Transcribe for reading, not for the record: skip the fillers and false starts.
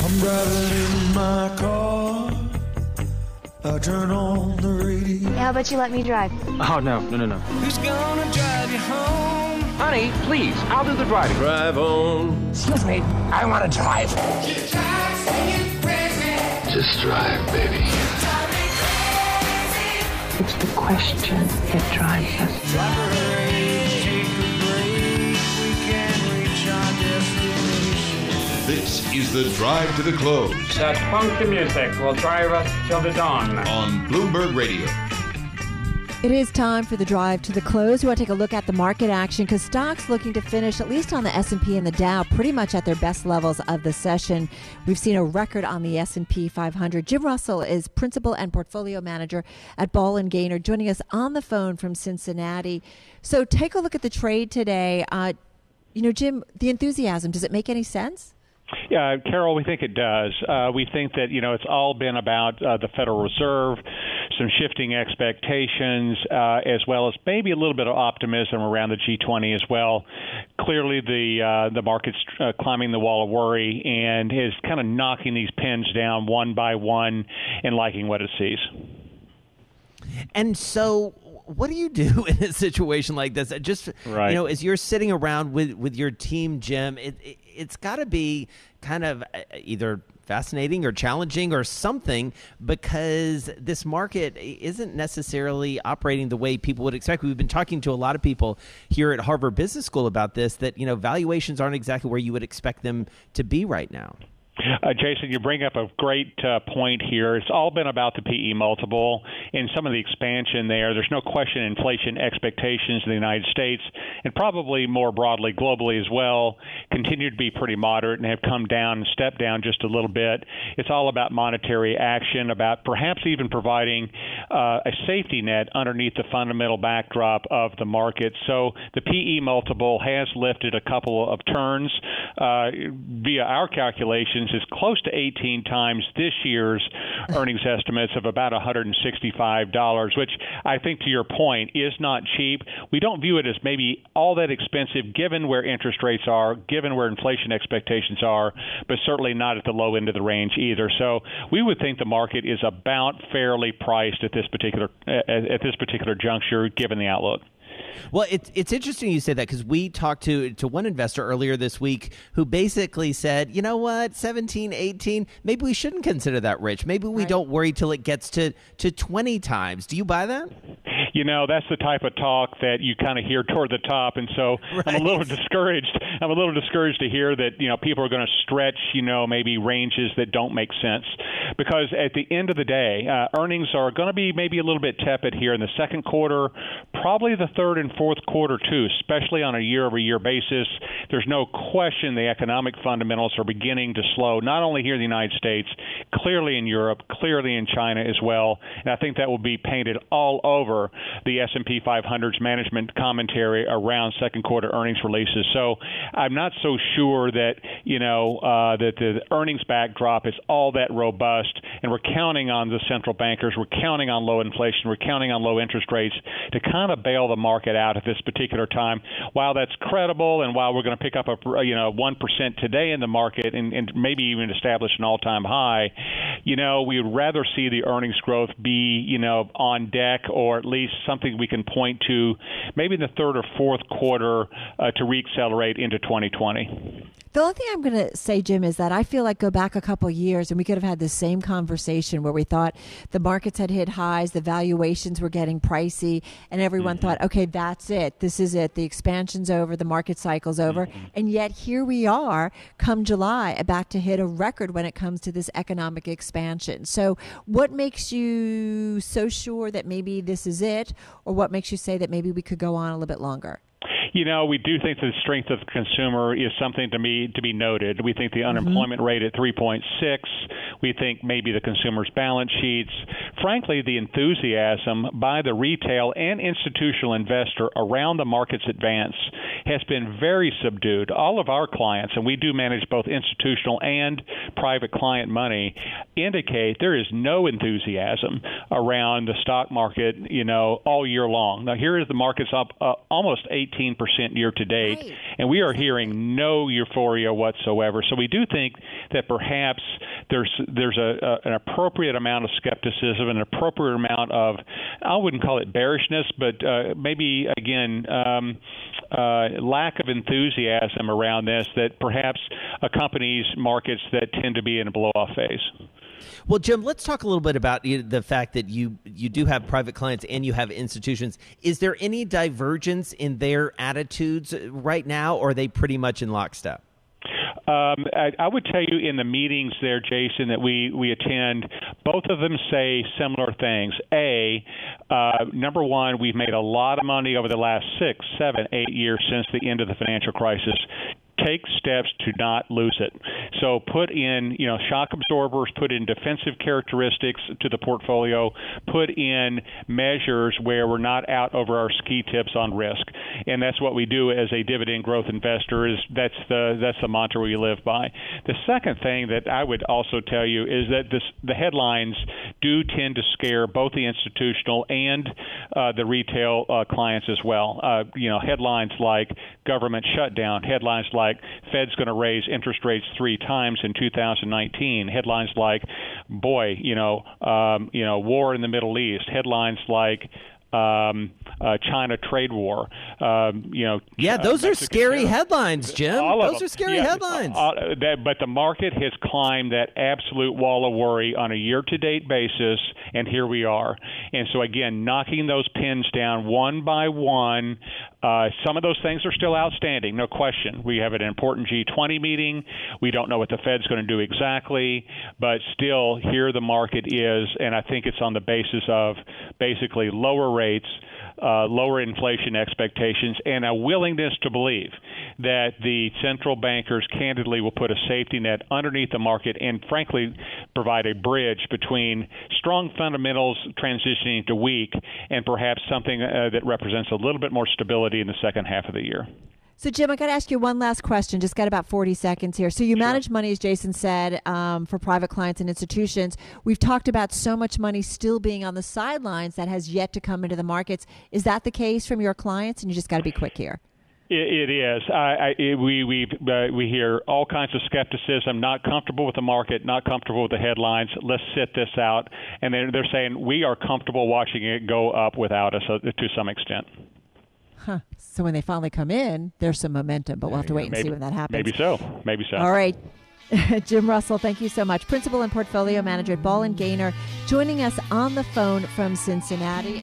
I'm driving in my car. I turn on the radio. How about you let me drive? Oh, no. Who's gonna drive you home? Honey, please, I'll do the driving. Drive on. Excuse me, I want to drive. Just drive, baby. It's the question that drives us. Drive a range, take a break. We can reach our destination. This is the Drive to the Close That funky music will drive us till the dawn. on Bloomberg Radio. It is time for the drive to the close. We want to take a look at the market action because stocks looking to finish, at least on the S&P and the Dow, pretty much at their best levels of the session. We've seen a record on the S&P 500. Jim Russell is principal and portfolio manager at Ball & Gaynor, joining us on the phone from Cincinnati. So take a look at the trade today. Jim, the enthusiasm, does it make any sense? Yeah, Carol, we think it does. We think that, it's all been about the Federal Reserve, some shifting expectations, as well as maybe a little bit of optimism around the G20 as well. Clearly, the market's climbing the wall of worry and is kind of knocking these pins down one by one and liking what it sees. And so what do you do in a situation like this? Just, right. As you're sitting around with your team, Jim, it's got to be kind of either fascinating or challenging or something, because this market isn't necessarily operating the way people would expect. We've been talking to a lot of people here at Harvard Business School about this, that, valuations aren't exactly where you would expect them to be right now. Jason, you bring up a great point here. It's all been about the PE multiple and some of the expansion there. There's no question inflation expectations in the United States, and probably more broadly globally as well, continue to be pretty moderate and have come down and stepped down just a little bit. It's all about monetary action, about perhaps even providing a safety net underneath the fundamental backdrop of the market. So the PE multiple has lifted a couple of turns via our calculations. Is close to 18 times this year's earnings estimates of about $165, which I think, to your point, is not cheap. We don't view it as maybe all that expensive given where interest rates are, given where inflation expectations are, but certainly not at the low end of the range either. So we would think the market is about fairly priced at this particular juncture, given the outlook. Well, it's interesting you say that, because we talked to one investor earlier this week who basically said, you know what, 17, 18, maybe we shouldn't consider that rich. Maybe we don't worry till it gets to 20 times. Do you buy that? That's the type of talk that you kind of hear toward the top, and so right. I'm a little discouraged to hear that people are going to stretch maybe ranges that don't make sense, because at the end of the day, earnings are going to be maybe a little bit tepid here in the second quarter, probably the third and fourth quarter too, especially on a year-over-year basis. There's no question the economic fundamentals are beginning to slow, not only here in the United States, clearly in Europe, clearly in China as well, and I think that will be painted all over the S&P 500's management commentary around second quarter earnings releases. So I'm not so sure that that the earnings backdrop is all that robust, and we're counting on the central bankers, we're counting on low inflation, we're counting on low interest rates to kind of bail the market out at this particular time. While that's credible, and while we're going to pick up 1% today in the market and maybe even establish an all-time high, we would rather see the earnings growth be on deck, or at least something we can point to maybe in the third or fourth quarter to reaccelerate into 2020. The only thing I'm going to say, Jim, is that I feel like go back a couple of years and we could have had the same conversation where we thought the markets had hit highs, the valuations were getting pricey, and everyone thought, okay, that's it. This is it. The expansion's over. The market cycle's over. And yet here we are come July, about to hit a record when it comes to this economic expansion. So what makes you so sure that maybe this is it, or what makes you say that maybe we could go on a little bit longer? We do think the strength of the consumer is something to be noted. We think the unemployment rate at 3.6. We think maybe the consumer's balance sheets. Frankly, the enthusiasm by the retail and institutional investor around the market's advance has been very subdued. All of our clients, and we do manage both institutional and private client money, indicate there is no enthusiasm around the stock market, all year long. Now, here is the market's up almost 18% year to date, Right. and we are hearing no euphoria whatsoever. So we do think that perhaps there's an appropriate amount of skepticism, an appropriate amount of, I wouldn't call it bearishness, but maybe again lack of enthusiasm around this that perhaps accompanies markets that tend to be in a blow-off phase. Well, Jim, let's talk a little bit about the fact that you do have private clients and you have institutions. Is there any divergence in their attitudes right now, or are they pretty much in lockstep? I would tell you in the meetings there, Jason, that we attend, both of them say similar things. Number one, we've made a lot of money over the last 6, 7, 8 years since the end of the financial crisis. Take steps to not lose it. So put in, shock absorbers, put in defensive characteristics to the portfolio, put in measures where we're not out over our ski tips on risk. And that's what we do as a dividend growth investor. That's the mantra we live by. The second thing that I would also tell you is that the headlines do tend to scare both the institutional and the retail clients as well. Headlines like government shutdown, headlines like Fed's going to raise interest rates 3 times in 2019. Headlines like, war in the Middle East. Headlines like China trade war. Those are scary headlines, Jim. Those are scary headlines. But the market has climbed that absolute wall of worry on a year-to-date basis, and here we are. And so, again, knocking those pins down one by one. Some of those things are still outstanding, no question. We have an important G20 meeting. We don't know what the Fed's going to do exactly, but still, here the market is, and I think it's on the basis of basically lower rates, lower inflation expectations, and a willingness to believe that the central bankers candidly will put a safety net underneath the market and, frankly, provide a bridge between strong fundamentals transitioning to weak and perhaps something that represents a little bit more stability in the second half of the year. So, Jim, I got to ask you one last question. Just got about 40 seconds here. So you manage money, as Jason said, for private clients and institutions. We've talked about so much money still being on the sidelines that has yet to come into the markets. Is that the case from your clients? And you just got to be quick here. It is. We hear all kinds of skepticism, not comfortable with the market, not comfortable with the headlines. Let's sit this out. And they're saying we are comfortable watching it go up without us to some extent. Huh. So when they finally come in, there's some momentum, but we'll have to wait and see when that happens. Maybe so. All right. Jim Russell, thank you so much. Principal and Portfolio Manager at Ball & Gaynor, joining us on the phone from Cincinnati.